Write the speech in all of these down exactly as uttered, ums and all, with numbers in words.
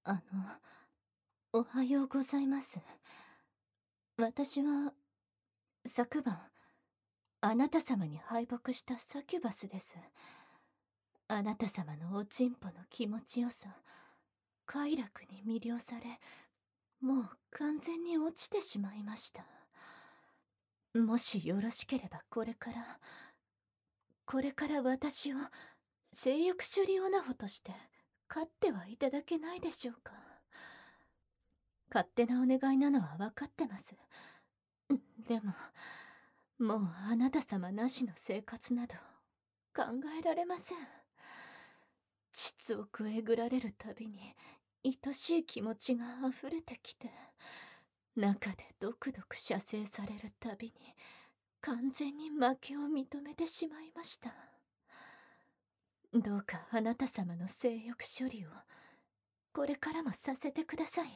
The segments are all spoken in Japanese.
あの、おはようございます。私は、昨晩、あなた様に敗北したサキュバスです。あなた様のおちんぽの気持ちよさ、快楽に魅了され、もう完全に落ちてしまいました。もしよろしければこれから、これから私を性欲処理オナホとして飼ってはいただけないでしょうか。勝手なお願いなのは分かってます。でも、もうあなた様なしの生活など考えられません。膣をくえぐられるたびに愛しい気持ちが溢れてきて、中でドクドク射精されるたびに完全に負けを認めてしまいました。どうかあなた様の性欲処理をこれからもさせてください。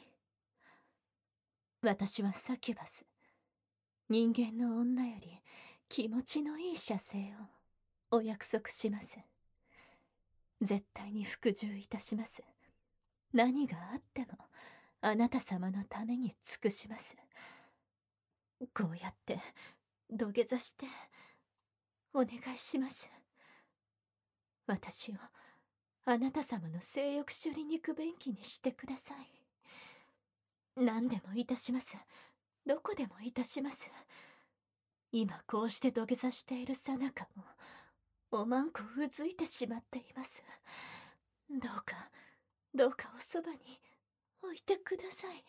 私はサキュバス、人間の女より気持ちのいい射精をお約束します。絶対に服従いたします。何があってもあなた様のために尽くします。こうやって土下座してお願いします。私をあなた様の性欲処理肉便器にしてください。何でもいたします。どこでもいたします。今こうして土下座しているさなかもおまんこうずいてしまっています。どうかどうかおそばに置いてください。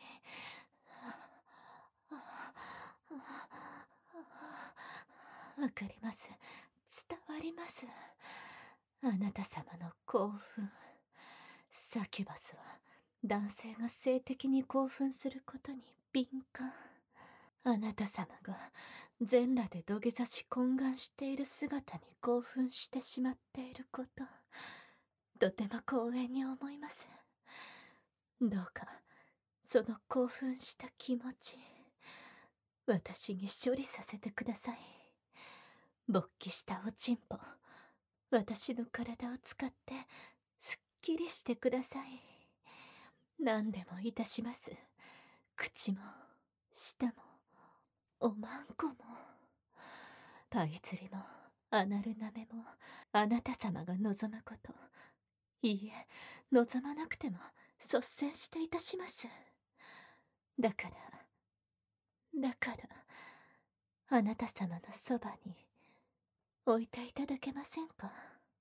わかります。伝わります。あなた様の興奮。サキュバスは男性が性的に興奮することに敏感。あなた様が全裸で土下座し懇願している姿に興奮してしまっていること、とても光栄に思います。どうかその興奮した気持ち、私に処理させてください。勃起したおちんぽ、私の体を使ってすっきりしてください。何でもいたします。口も舌もおまんこもパイ釣りもアナル舐めもあなた様が望むこと、いいえ望まなくても率先していたします。だからだからあなた様のそばに置いていただけませんか。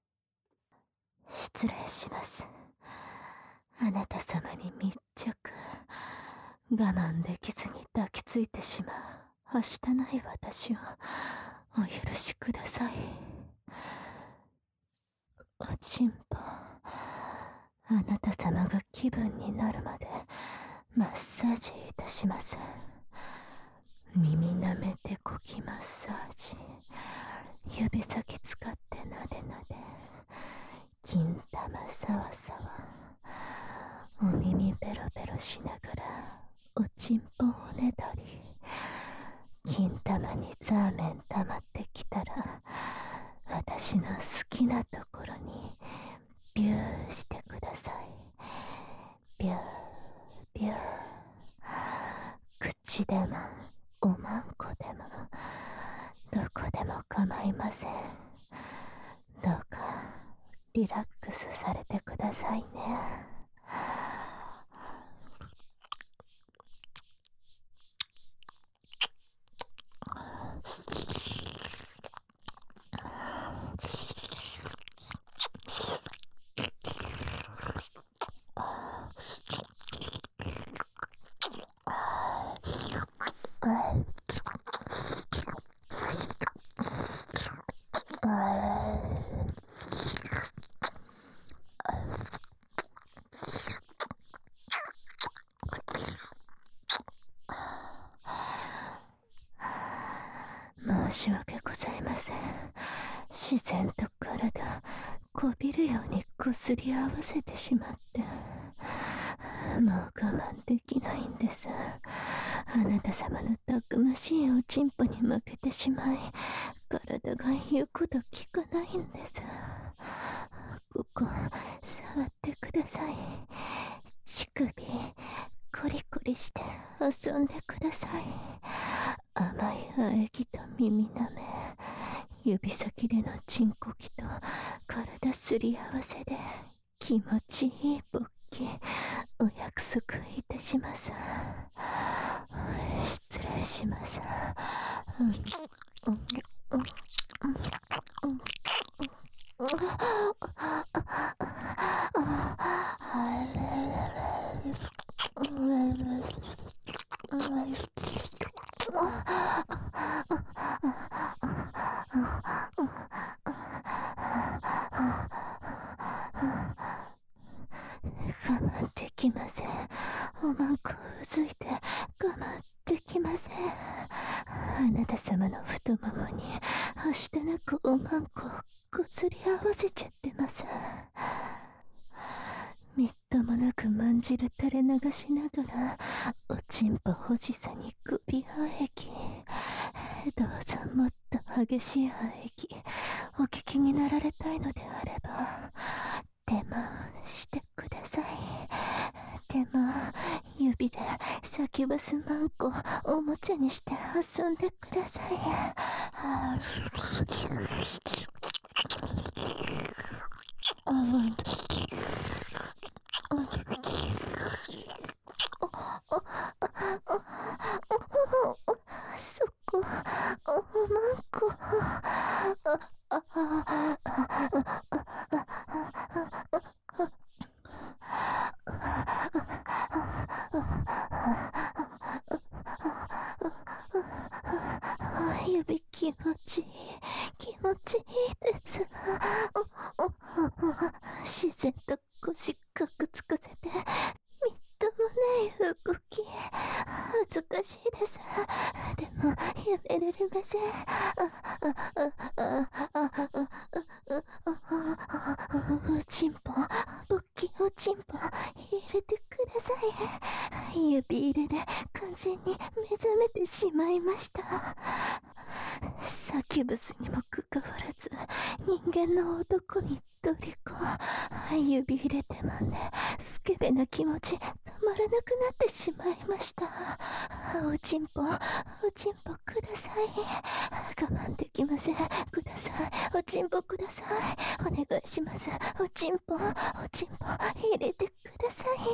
失礼します。あなた様に密着、我慢できずに抱きついてしまうはしたない私をお許しください。おちんぽ、あなた様が気分になるまでマッサージいたします。耳舐めてこきマッサージ、指先使ってなでなで、金玉さわさわ、お耳ペロペロしながらおちんぽをねだり、金玉にザーメン溜まってきたら私の好きなところにビューしてください。ビュービュー、口でもおまんこでもどこでも構いません。どうかリラックスされてくださいね。申し訳ございません。自然と体こびるようにこすり合わせてしまって、もう我慢できないんです。あなた様のたくましいおちんぽに負けてしまい、体が言うこと聞かないんです。ここ触ってください。近首コリコリして遊んでください。甘い唾液と耳なめ、指先でのチンコキと体すり合わせで気持ちいい勃起お約束いたします。失礼します。うんうんうんうん我慢できません。おまんこうずいて我慢できません。あなた様の太ももにはしたなくおまんこをこすり合わせちゃってます。みっともなくまんじる垂れ流しながらおちんぽほじさに首は液。どうぞもっと激しい唾液お聞きになられたいのであれば手間してください。手間指でサキュバスマンコおもちゃにして遊んでください。そこおまんこ指気持ちいい気持ちいいです。自然と腰かくつかせてみっともない動き恥ずかしいです。でもやめられません。おちんぽ勃起おちんぽ入れてください。指入れで完全に目覚めてしまいました。サキュブスにもかかわらず人間の男に虜。指入れてまんねスケベな気持ち止まらなくなってしまいました。おちんぽおちんぽください。我慢できません。ください。おちんぽください。お願いします。おちんぽおちんぽ入れてください。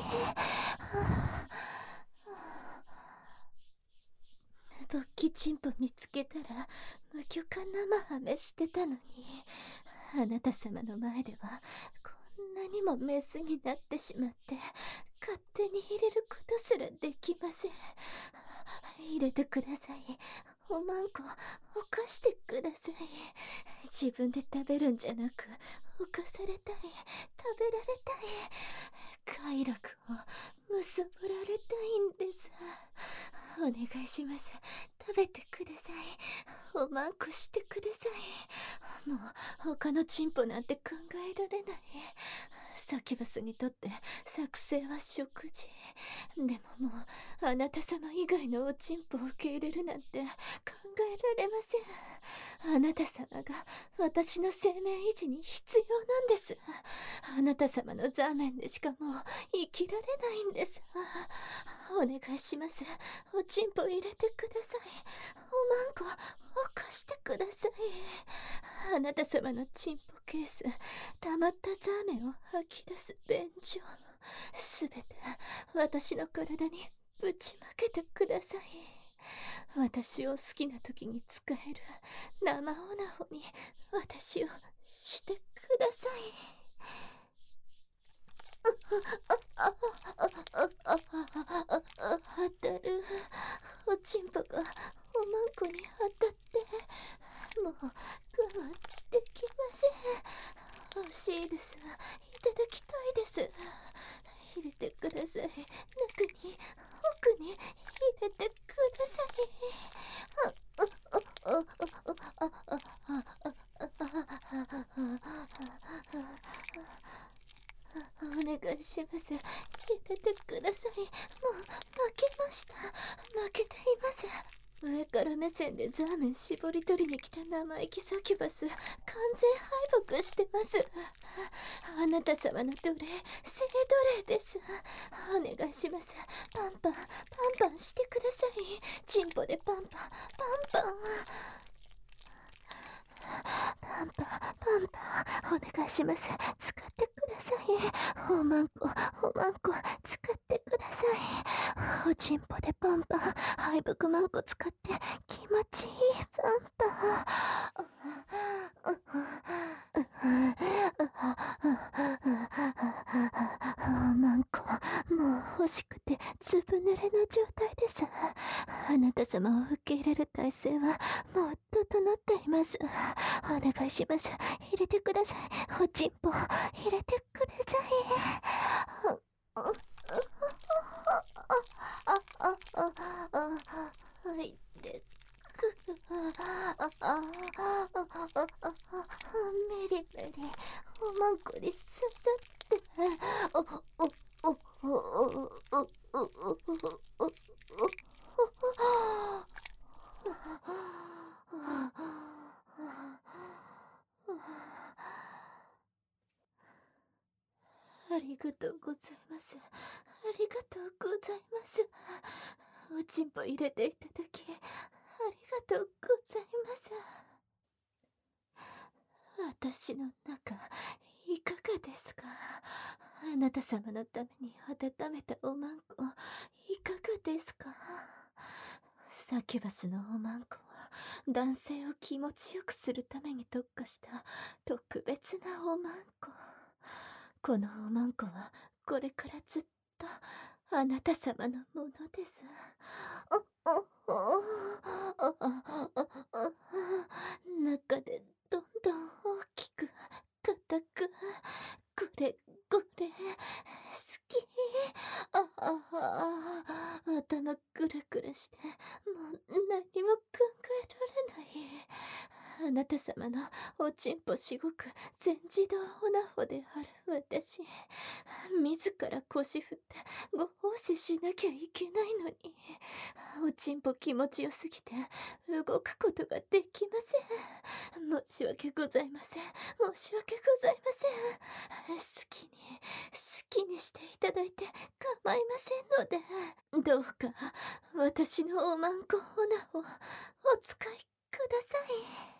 勃起チンポ見つけたら無許可生ハメしてたのに、あなた様の前ではこんなにもメスになってしまって勝手に入れることすらできません。入れてください。おまんこおかしてください。自分で食べるんじゃなくおかされたい、食べられたい、快楽をむすぼられたいんです。お願いします。食べてください。おまんこしてください。もう他のチンポなんて考えられない。サキュバスにとって作戦は食事。でももうあなた様以外のおちんぽを受け入れるなんて考えられません。あなた様が私の生命維持に必要なんです。あなた様の座面でしかもう生きられないんです。お願いします。おちんぽ入れてください。おまんこおかしてください。あなた様のチンポケース、溜まったザーメンを吐き出す便所、すべて私の体にぶちまけてください。私を好きな時に使える生オナホに私をしてください。当たる。おちんぽがおまんこに当たってもう我慢できません。欲しいです。いただきたいです。入れてください。中に奥に入れてください。お願いします。入れてください。もう負けました。負けています。 上から目線でザーメン絞り取りに来た生意気サキュバス、完全敗北してます。あなた様の奴隷、正奴隷です。お願いします。パンパンパンパンしてください。チンポでパンパンパンパンパンパンパンパンお願いします。使ってください。おまんこおまんこ使ってください。おちんぽでパンパン敗北まんこ使って気持ちいいパンパン。おまんこもう欲しくてずぶ濡れの状態です。あなた様を受け入れる体制はもう整っています。お願いします。入れてください。おちんぽ入れてください。入ってくる。メリメリおまんこに刺さっておおおおおおおありがとうございます。ありがとうございます。おちんぽ入れていただき、ありがとうございます。私の中、いかがですか？あなた様のために温めたおまんこ、いかがですか？サキュバスのおまんこは、男性を気持ちよくするために特化した特別なおまんこ。このおまんこはこれからずっとあなた様のものです。中でどんどん大きく硬く、これこれ好き。あああ頭くるくるしてもう何も考えられない。あなた様のおちんぽしごく全自動オナホである私、自ら腰振ってご奉仕しなきゃいけないのに、おちんぽ気持ちよすぎて動くことができません。申し訳ございません。申し訳ございません。好きに好きにしていただいて構いませんので、どうか私のおまんこオナホお使いください。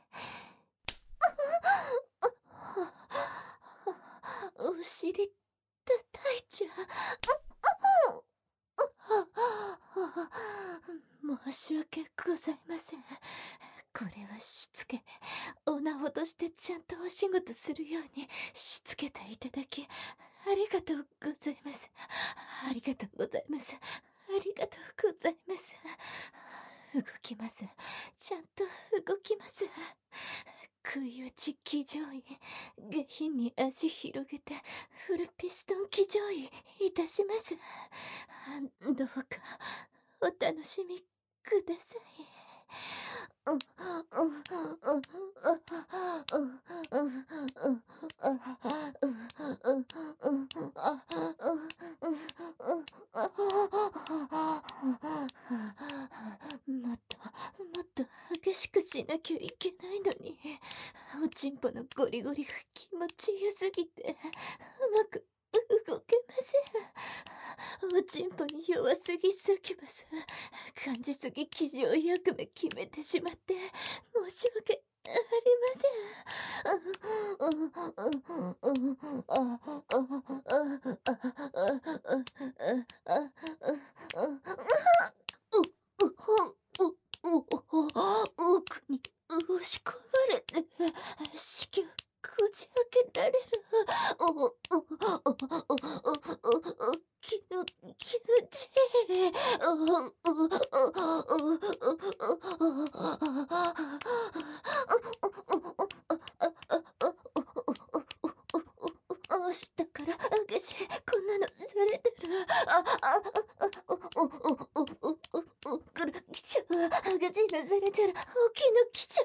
お尻叩いちゃ申し訳ございません。これはしつけ、オナホとしてちゃんとお仕事するようにしつけていただきありがとうございます。ありがとうございます。ありがとうございます。動きます。ちゃんと動きます。食い打ち騎乗位、下品に足広げてフルピストン騎乗位いたします。どうかお楽しみください。もっともっと激しくしなきゃいけないのに、おちんぽのゴリゴリが気持ちよすぎてうまく動けません。おちんぽに弱すぎサキュバス、感じすぎ騎乗役目決めてしまって申し訳あ奥に押し込まれて子宮こじ開けられる。おおおおおおお気の気持ちいい。おおおお下から激しいこんなのされてる。ああおおおおおおこれ来ちゃう。激しいのされてる。大きいの来ちゃ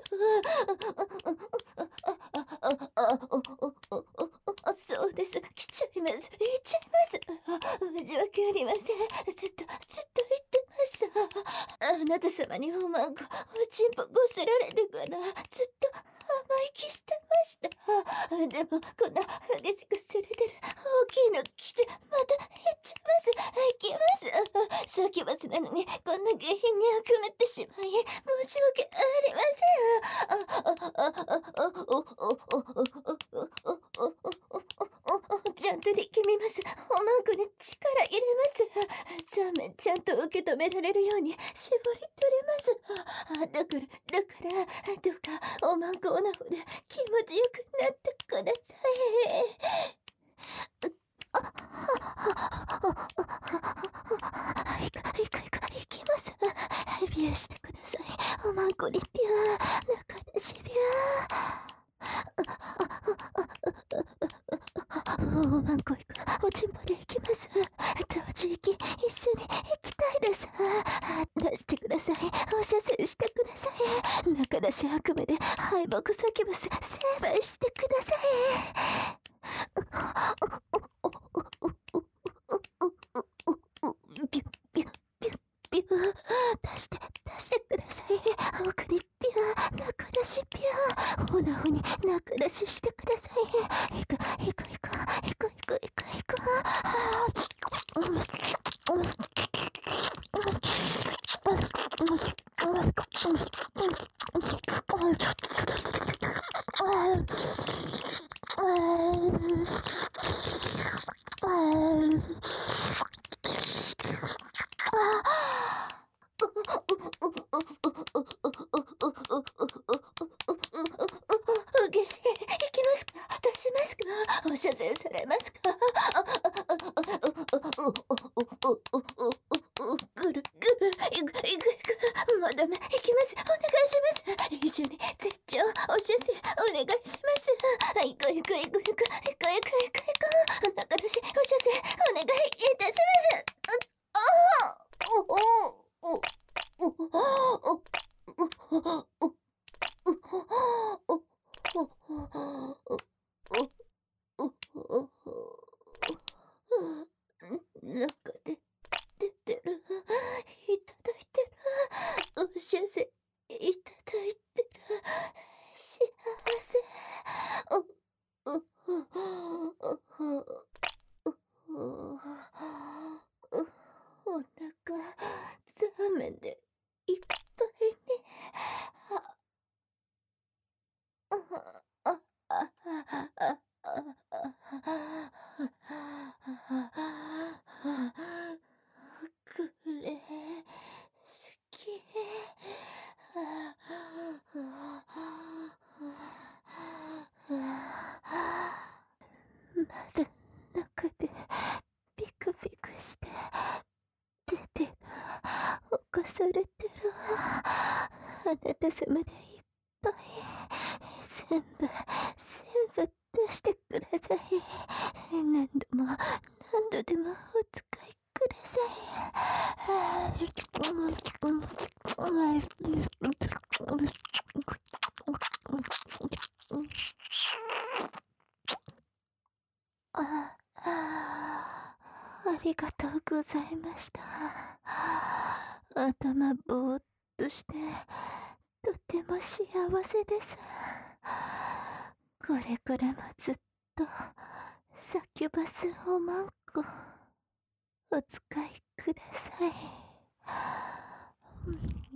う。そうです。来ちゃいます。行っちゃいます。申し訳ありません。ずっとずっと言ってました。あなた様におまんこおちんぽこすられてからずっと甘い気してました。でもこんな激しくすれてる大きいの来てまた減っちゃいます。いきます。サキュバスなのにこんな下品に含めてしまい申し訳ありません。あああああおおおおおおおおおちゃんと力みます。おまんこに力入れます。ザーメンちゃんと受け止められるように絞り取れます。あだからだからどうかおまんこオナホで気持ちよくなってください。いかいかいかいきます。ビューしてください。おまんこにビュー中出しビュー。おまんこいくおちんぽで行きます。同時行き一緒に行きたいです。出してください。お射精してください。中出し悪夢で敗北サキュバス成敗してください。ビュッビュッビュッビュー出して出してください。奥にビュー中出しビューオナホに中出ししてください。いくいくいくいくいくいくいく激しい行きますか出しますかお射精されますかぐるぐるいくいくいくもうダメ行きますお願いします一緒に絶頂お射精お願いしますいくいくいくいくいくいくいくいく中出しお射精お願いいたしますああおおおおおお中で出てるいただいてるお射精いただいてる幸せおおおおお腹ザーメンでいっぱいにあああああくれ好きまだ中でビクビクして出てる犯されてるあなた様でいっぱい全部全部出してください何度も何度でもお使いくださいあありがとうございました。頭ぼーっとしてとても幸せです。これからもずっとサキュバスおまんこお使いください。